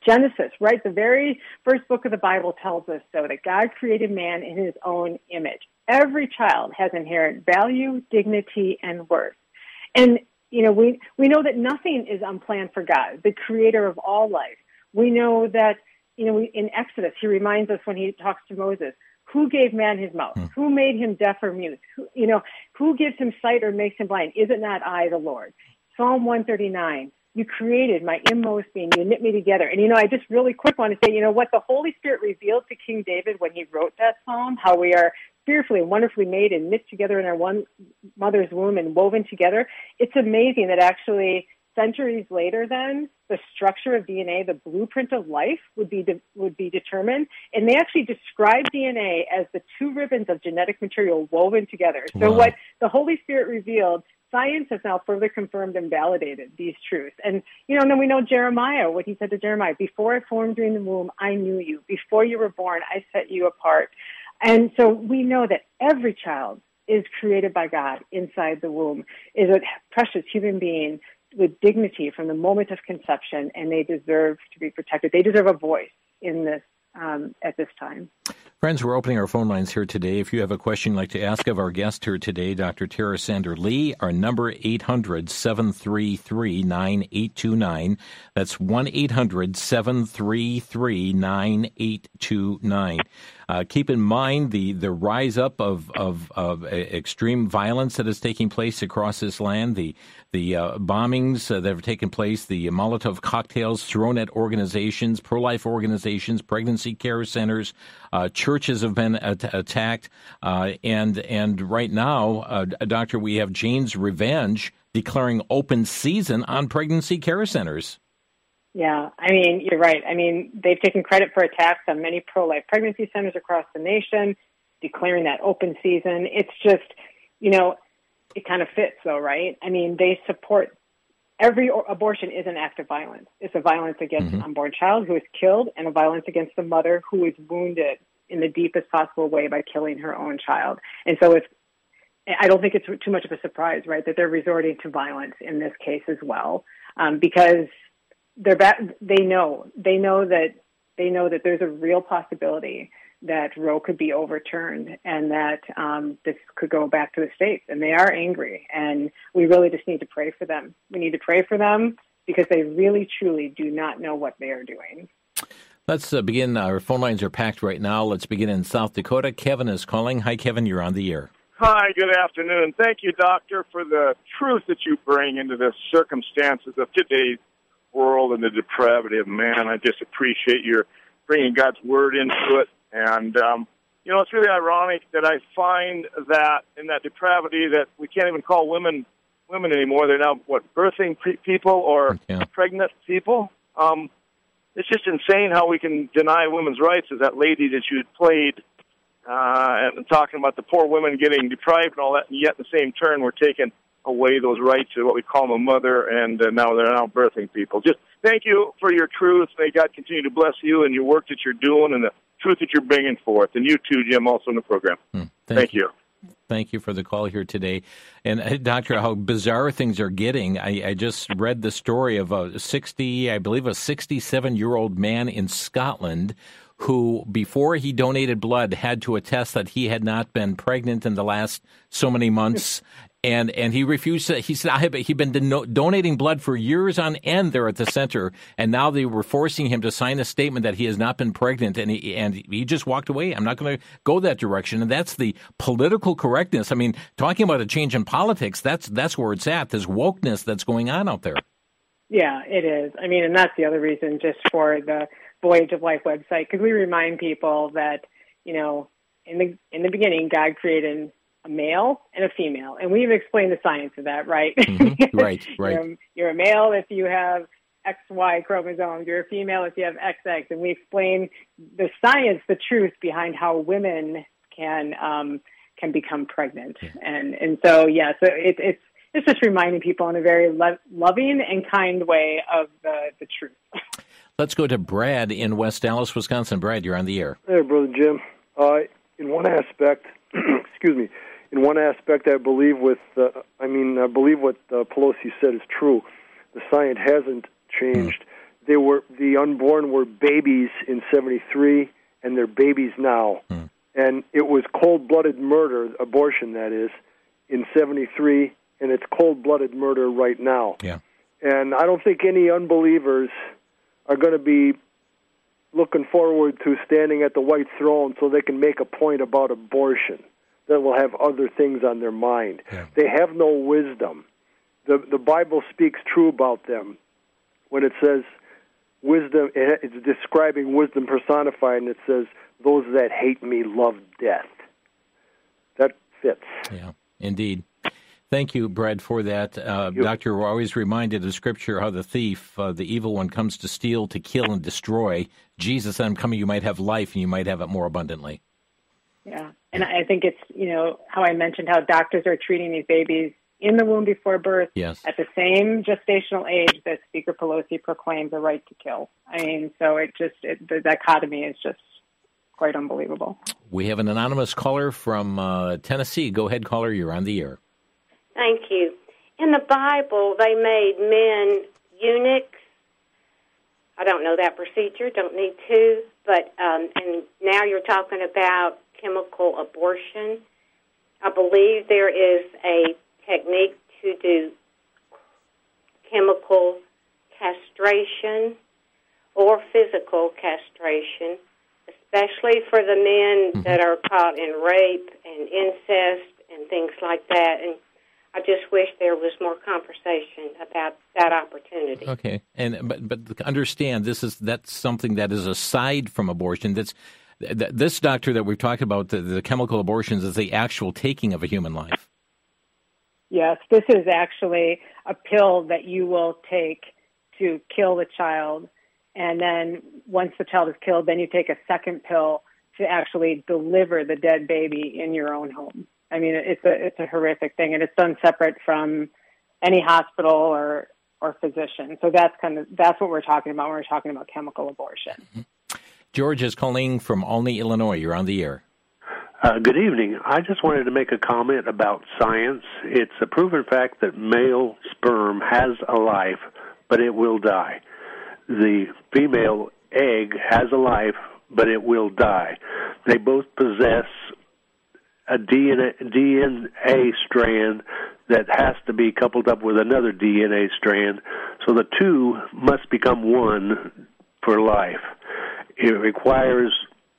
Genesis, right? The very first book of the Bible tells us so, that God created man in his own image. Every child has inherent value, dignity, and worth. And, you know, we, we know that nothing is unplanned for God, the creator of all life. We know that, you know, in Exodus, he reminds us when he talks to Moses, who gave man his mouth? Hmm. Who made him deaf or mute? Who, you know, who gives him sight or makes him blind? Is it not I, the Lord? Psalm one thirty-nine, you created my inmost being. You knit me together. And, you know, I just really quick want to say, you know, what the Holy Spirit revealed to King David when he wrote that psalm, how we are fearfully and wonderfully made and knit together in our one mother's womb and woven together. It's amazing that actually centuries later then, the structure of D N A, the blueprint of life would be de- would be determined. And they actually describe D N A as the two ribbons of genetic material woven together. So wow. What the Holy Spirit revealed, science has now further confirmed and validated these truths. And, you know, and then we know Jeremiah, what he said to Jeremiah, before I formed you in the womb, I knew you. Before you were born, I set you apart. And so we know that every child is created by God inside the womb, is a precious human being with dignity from the moment of conception, and they deserve to be protected. They deserve a voice in this um, at this time. Friends, we're opening our phone lines here today. If you have a question you'd like to ask of our guest here today, Doctor Tara Sander Lee, our number eight hundred, seven three three, nine eight two nine. That's one eight hundred, seven three three, nine eight two nine. Uh, keep in mind the, the rise up of, of, of extreme violence that is taking place across this land, the the uh, bombings uh, that have taken place, the Molotov cocktails thrown at organizations, pro-life organizations, pregnancy care centers, uh, churches have been at- attacked, uh, and and right now, uh, Doctor, we have Jane's Revenge declaring open season on pregnancy care centers. Yeah, I mean, you're right. I mean, they've taken credit for attacks on many pro-life pregnancy centers across the nation, declaring that open season. It's just, you know, it kind of fits, though, right? I mean, they support every abortion is an act of violence. It's a violence against mm-hmm. an unborn child who is killed and a violence against the mother who is wounded in the deepest possible way by killing her own child. And so it's, I don't think it's too much of a surprise, right, that they're resorting to violence in this case as well, um, because they're back, they know they know that they know that there's a real possibility that Roe could be overturned and that um, this could go back to the states. And they are angry, and we really just need to pray for them. We need to pray for them because they really, truly do not know what they are doing. Let's uh, begin. Our phone lines are packed right now. Let's begin in South Dakota. Kevin is calling. Hi, Kevin. You're on the air. Hi, good afternoon. Thank you, Doctor, for the truth that you bring into the circumstances of today's world and the depravity of man. I just appreciate your bringing God's word into it. And, um, you know, it's really ironic that I find that in that depravity that we can't even call women women anymore. They're now, what, birthing pre- people or yeah. pregnant people. Um, it's just insane how we can deny women's rights, as that lady that you had played uh, and talking about the poor women getting deprived and all that, and yet in the same turn we're taking away those rights of what we call them a mother, and uh, now they're now birthing people. Just thank you for your truth. May God continue to bless you and your work that you're doing and the truth that you're bringing forth. And you too, Jim, also in the program. Hmm. Thank, thank you. you. Thank you for the call here today. And, uh, Doctor, how bizarre things are getting. I, I just read the story of a sixty, I believe a sixty-seven-year-old man in Scotland who, before he donated blood, had to attest that he had not been pregnant in the last so many months. And and he refused to, he said, I have, he'd been do- donating blood for years on end there at the center, and now they were forcing him to sign a statement that he has not been pregnant, and he, and he just walked away. I'm not going to go that direction. And that's the political correctness. I mean, talking about a change in politics, that's that's where it's at, this wokeness that's going on out there. Yeah, it is. I mean, and that's the other reason just for the Voyage of Life website, because we remind people that, you know, in the in the beginning, God created a male and a female. And we've explained the science of that, right? Mm-hmm. Right, right. you're, you're a male if you have X Y chromosomes. You're a female if you have X X. And we explain the science, the truth behind how women can um, can become pregnant. Yeah. And and so, yeah, so it, it's it's just reminding people in a very lo- loving and kind way of the, the truth. Let's go to Brad in West Dallas, Wisconsin. Brad, you're on the air. Hey, Brother Jim. Uh, in one aspect, excuse me, in one aspect, I believe with, uh, I mean, I believe what uh, Pelosi said is true. The science hasn't changed they were the unborn were babies in seventy-three, and they're babies now. Hmm. And it was cold-blooded murder, abortion that is, in seventy-three, and it's cold-blooded murder right now. Yeah. And I don't think any unbelievers are going to be looking forward to standing at the white throne so they can make a point about abortion that will have other things on their mind. Yeah. They have no wisdom. The the Bible speaks true about them when it says wisdom. It's describing wisdom personified, and it says, "Those that hate me love death." That fits. Yeah, indeed. Thank you, Brad, for that. Uh, Doctor, we're always reminded of Scripture how the thief, uh, the evil one, comes to steal, to kill, and destroy. Jesus said, "I'm coming, you might have life, and you might have it more abundantly." Yeah, and I think it's, you know, how I mentioned how doctors are treating these babies in the womb before birth yes. at the same gestational age that Speaker Pelosi proclaimed the right to kill. I mean, so it just, it, the dichotomy is just quite unbelievable. We have an anonymous caller from uh, Tennessee. Go ahead, caller, you're on the air. Thank you. In the Bible, they made men eunuchs. I don't know that procedure, don't need to, but um, and now you're talking about chemical abortion. I believe there is a technique to do chemical castration or physical castration, especially for the men mm-hmm. that are caught in rape and incest and things like that. And I just wish there was more conversation about that opportunity. Okay, and but but understand this is that's something that is aside from abortion. That's th- this doctor that we've talked about, the, the chemical abortions, is the actual taking of a human life. Yes, this is actually a pill that you will take to kill the child, and then once the child is killed, then you take a second pill to actually deliver the dead baby in your own home. I mean, it's a it's a horrific thing, and it's done separate from any hospital or or physician. So that's kind of that's what we're talking about when we're talking about chemical abortion. Mm-hmm. George is calling from Olney, Illinois. You're on the air. Uh, good evening. I just wanted to make a comment about science. It's a proven fact that male sperm has a life, but it will die. The female egg has a life, but it will die. They both possess a D N A, D N A strand that has to be coupled up with another D N A strand, so the two must become one for life. It requires...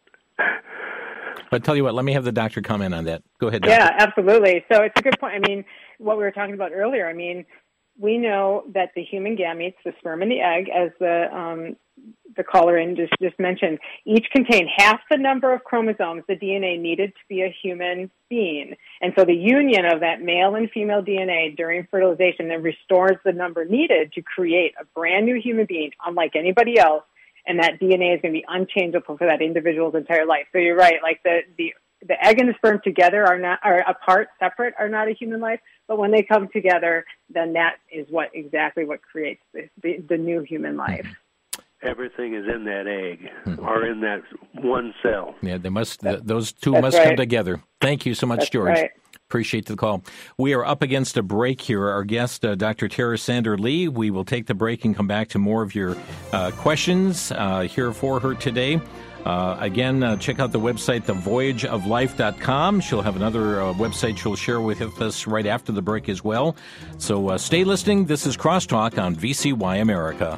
But tell you what, let me have the doctor comment on that. Go ahead, doctor. Yeah, absolutely. So it's a good point. I mean, what we were talking about earlier, I mean, we know that the human gametes, the sperm and the egg, as the um, the caller in just, just mentioned, each contain half the number of chromosomes the D N A needed to be a human being. And so the union of that male and female D N A during fertilization then restores the number needed to create a brand new human being, unlike anybody else, and that D N A is going to be unchangeable for that individual's entire life. So you're right, like the, the, the egg and the sperm together are not, are apart, separate, are not a human life, but when they come together, then that is what exactly what creates the, the, the new human life. Everything is in that egg, or in that one cell. Yeah, they must. Th- those two That's must right. come together. Thank you so much, That's George. right. Appreciate the call. We are up against a break here. Our guest, uh, Doctor Tara Sander Lee. We will take the break and come back to more of your uh, questions uh, here for her today. Uh, again, uh, check out the website, the voyage of life dot com. She'll have another uh, website she'll share with us right after the break as well. So uh, stay listening. This is Crosstalk on V C Y America.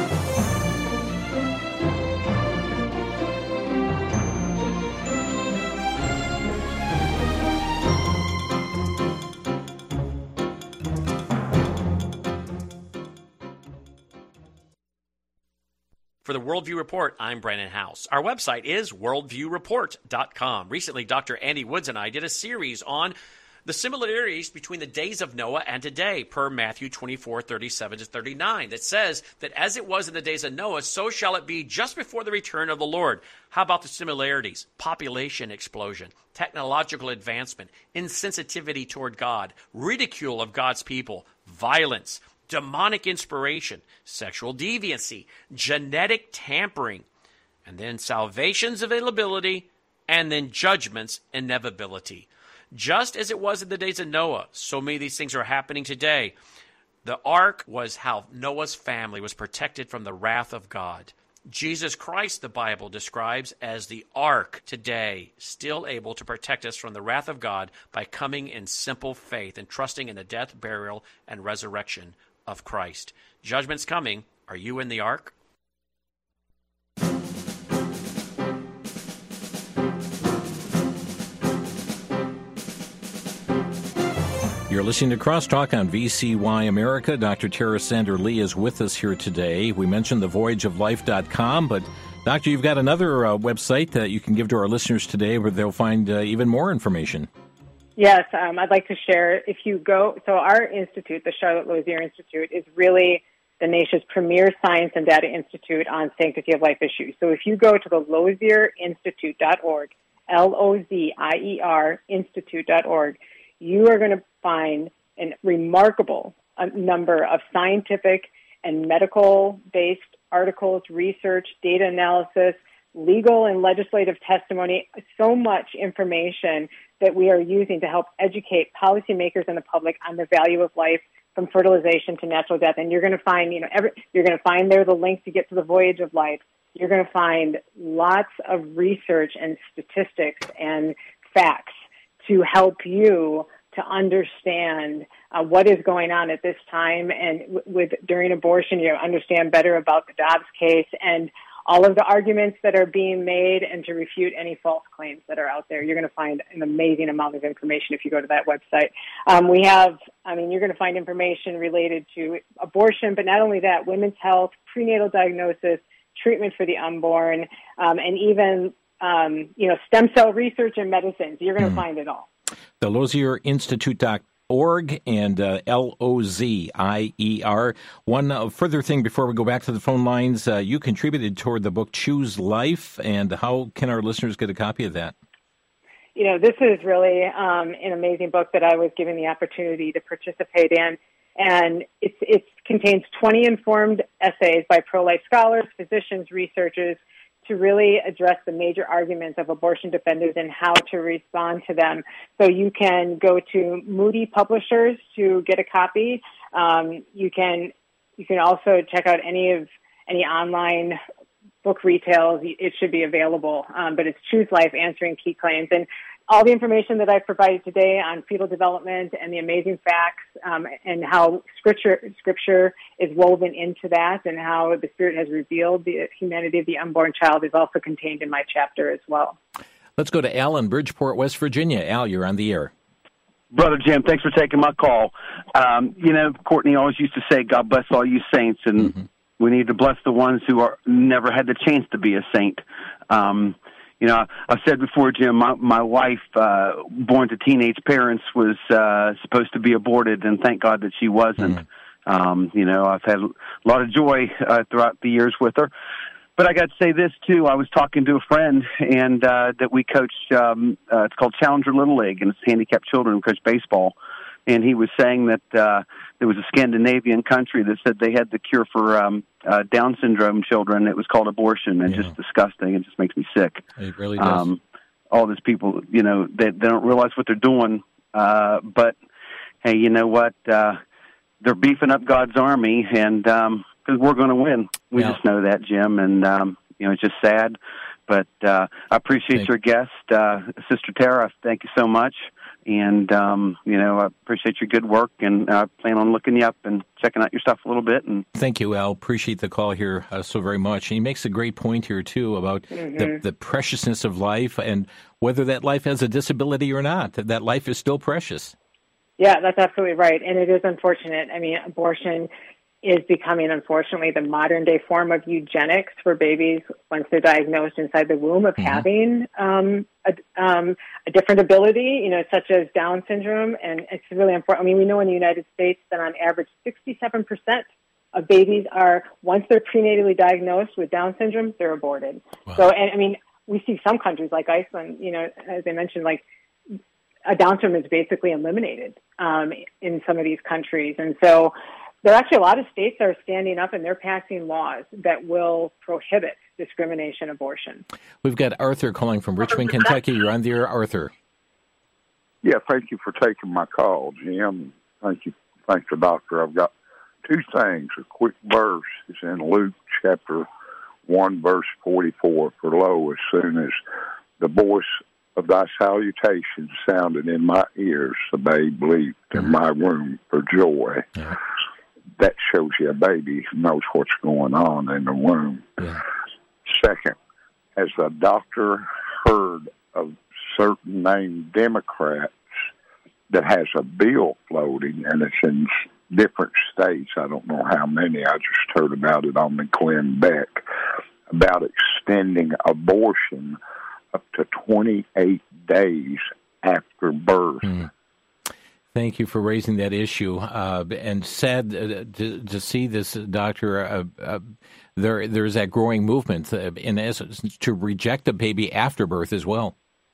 For the Worldview Report, I'm Brandon House. Our website is worldview report dot com. Recently, Doctor Andy Woods and I did a series on the similarities between the days of Noah and today, per Matthew twenty-four, thirty-seven to thirty-nine, that says that as it was in the days of Noah, so shall it be just before the return of the Lord. How about the similarities? Population explosion, technological advancement, insensitivity toward God, ridicule of God's people, violence, demonic inspiration, sexual deviancy, genetic tampering, and then salvation's availability, and then judgment's inevitability. Just as it was in the days of Noah, so many of these things are happening today. The ark was how Noah's family was protected from the wrath of God. Jesus Christ, the Bible describes as the ark today, still able to protect us from the wrath of God by coming in simple faith and trusting in the death, burial, and resurrection of Christ. Judgment's coming. Are you in the ark? You're listening to Crosstalk on V C Y America. Doctor Tara Sander Lee is with us here today. We mentioned the voyage of life dot com, but Doctor, you've got another uh, website that you can give to our listeners today where they'll find uh, even more information. Yes, um, I'd like to share. If you go, so our institute, the Charlotte Lozier Institute, is really the nation's premier science and data institute on sanctity of life issues. So if you go to the lozier institute dot org, L O Z I E R institute dot org, you are going to find a remarkable uh, number of scientific and medical-based articles, research, data analysis, legal and legislative testimony, so much information that we are using to help educate policymakers and the public on the value of life from fertilization to natural death. And you're going to find, you know, every, you're going to find there the link to get to the voyage of life. You're going to find lots of research and statistics and facts to help you to understand uh, what is going on at this time, and w- with during abortion, you understand better about the Dobbs case and all of the arguments that are being made, and to refute any false claims that are out there. You're going to find an amazing amount of information if you go to that website. Um, we have, I mean, you're going to find information related to abortion, but not only that, women's health, prenatal diagnosis, treatment for the unborn, um, and even, um, you know, stem cell research and medicines. You're going to mm. find it all. The Lozier Institute dot org and uh, L O Z I E R. One uh, further thing before we go back to the phone lines, uh, you contributed toward the book Choose Life, and how can our listeners get a copy of that? You know, this is really um, an amazing book that I was given the opportunity to participate in, and it's, it contains twenty informed essays by pro-life scholars, physicians, researchers, to really address the major arguments of abortion defenders and how to respond to them. So you can go to Moody Publishers to get a copy. Um, you can you can also check out any of any online book retails. It should be available. Um, but it's Choose Life, Answering Key Claims. And all the information that I've provided today on fetal development and the amazing facts um, and how scripture scripture is woven into that, and how the Spirit has revealed the humanity of the unborn child is also contained in my chapter as well. Let's go to Al in Bridgeport, West Virginia. Al, you're on the air. Brother Jim, thanks for taking my call. Um, you know, Courtney always used to say, God bless all you saints, and mm-hmm. we need to bless the ones who are never had the chance to be a saint. Um You know, I've said before, Jim, my, my wife, uh, born to teenage parents, was uh, supposed to be aborted, and thank God that she wasn't. Mm. Um, you know, I've had a lot of joy uh, throughout the years with her. But I got to say this, too. I was talking to a friend and uh, that we coach, um, uh, it's called Challenger Little League, and it's handicapped children who coach baseball. And he was saying that uh, there was a Scandinavian country that said they had the cure for um, uh, Down syndrome children. It was called abortion, and yeah. just disgusting. It just makes me sick. It really does. Um, all these people, you know, they, they don't realize what they're doing. Uh, but, hey, you know what? Uh, they're beefing up God's army, and um, 'cause we're going to win. We yeah. just know that, Jim, and, um, you know, it's just sad. But uh, I appreciate thank your guest, uh, Sister Tara. Thank you so much. And, um, you know, I appreciate your good work, and I uh, plan on looking you up and checking out your stuff a little bit. And thank you, Al. Appreciate the call here uh, so very much. And he makes a great point here, too, about mm-hmm. the, the preciousness of life and whether that life has a disability or not, that, that life is still precious. Yeah, that's absolutely right. And it is unfortunate. I mean, abortion is becoming, unfortunately, the modern-day form of eugenics for babies once they're diagnosed inside the womb of mm-hmm. having um, a, um, a different ability, you know, such as Down syndrome. And it's really important. I mean, we know in the United States that on average sixty-seven percent of babies are, once they're prenatally diagnosed with Down syndrome, they're aborted. Wow. So, and I mean, we see some countries like Iceland, you know, as I mentioned, like a Down syndrome is basically eliminated um, in some of these countries. And so there are actually a lot of states that are standing up and they're passing laws that will prohibit discrimination abortion. We've got Arthur calling from Richmond, Kentucky. You're on the air, Arthur. Yeah, thank you for taking my call, Jim. Thank you. Thanks, the doctor. I've got two things. A quick verse is in Luke chapter one, verse forty-four. For lo, as soon as the voice of thy salutation sounded in my ears, the babe leaped in my womb for joy. Yeah. That shows you a baby knows what's going on in the womb. Yeah. Second, has the doctor heard of certain named Democrats that has a bill floating, and it's in different states? I don't know how many. I just heard about it on the Glenn Beck, about extending abortion up to twenty-eight days after birth. Mm. Thank you for raising that issue. Uh, and sad uh, to, to see this, Doctor. Uh, uh, there, there's that growing movement, uh, in essence, to reject a baby after birth as well.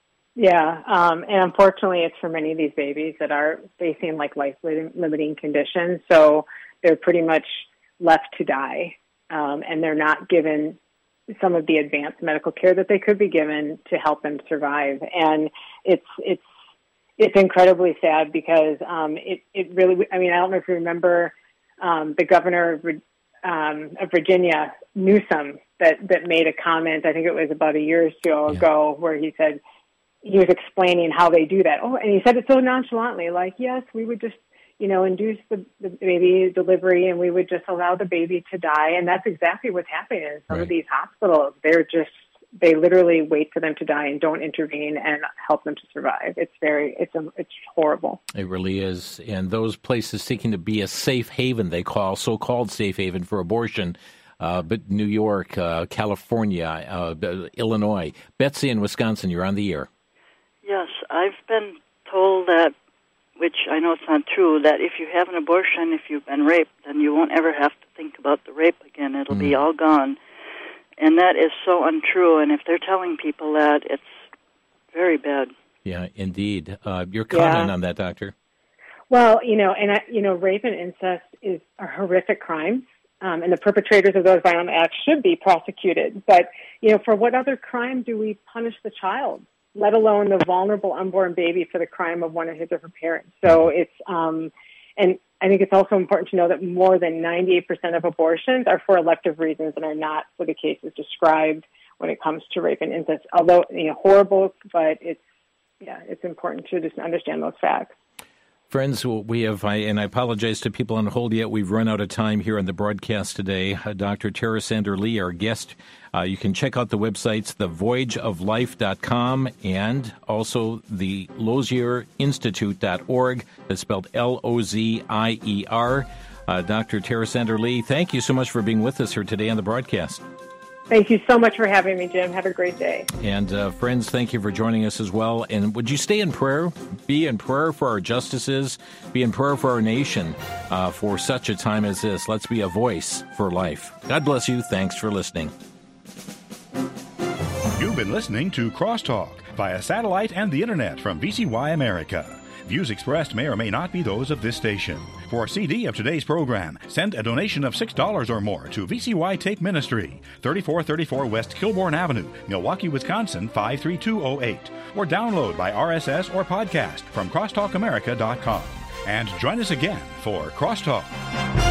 Yeah, um, and unfortunately, it's for many of these babies that are facing like life-limiting conditions, so they're pretty much left to die, um, and they're not given some of the advanced medical care that they could be given to help them survive. And it's it's it's incredibly sad because um, it it really. I mean, I don't know if you remember um, the governor of, um, of Virginia, Newsom, that that made a comment. I think it was about a year or so yeah. ago, where he said. He was explaining how they do that. Oh, and he said it so nonchalantly, like, yes, we would just, you know, induce the, the baby delivery and we would just allow the baby to die. And that's exactly what's happening in some right. of these hospitals. They're just, they literally wait for them to die and don't intervene and help them to survive. It's very, it's a, it's horrible. It really is. And those places seeking to be a safe haven, they call, so-called safe haven for abortion, uh, but New York, uh, California, uh, Illinois. Betsy in Wisconsin, you're on the air. Yes, I've been told that, which I know it's not true, that if you have an abortion, if you've been raped, then you won't ever have to think about the rape again. It'll mm. be all gone. And that is so untrue. And if they're telling people that, it's very bad. Yeah, indeed. Uh, your comment yeah. on that, Doctor? Well, you know, and I, you know, rape and incest is a horrific crime. Um, and the perpetrators of those violent acts should be prosecuted. But, you know, for what other crime do we punish the child? Let alone the vulnerable unborn baby for the crime of one of his or her parents. So it's, um, and I think it's also important to know that more than ninety-eight percent of abortions are for elective reasons and are not for the cases described when it comes to rape and incest. Although, you know, horrible, but it's, yeah, it's important to just understand those facts. Friends, we have, I, and I apologize to people on hold yet, we've run out of time here on the broadcast today. Uh, Doctor Tara Sander-Lee, our guest. Uh, you can check out the websites, the voyage of life dot com and also the lozier institute dot org. That's spelled L O Z I E R. Uh, Doctor Tara Sander-Lee, thank you so much for being with us here today on the broadcast. Thank you so much for having me, Jim. Have a great day. And uh, friends, thank you for joining us as well. And would you stay in prayer? Be in prayer for our justices. Be in prayer for our nation uh, for such a time as this. Let's be a voice for life. God bless you. Thanks for listening. You've been listening to Crosstalk via satellite and the internet from V C Y America. Views expressed may or may not be those of this station. For a C D of today's program, send a donation of six dollars or more to V C Y Tape Ministry, thirty-four thirty-four West Kilbourne Avenue, Milwaukee, Wisconsin, five three two zero eight. Or download by R S S or podcast from crosstalk america dot com. And join us again for Crosstalk.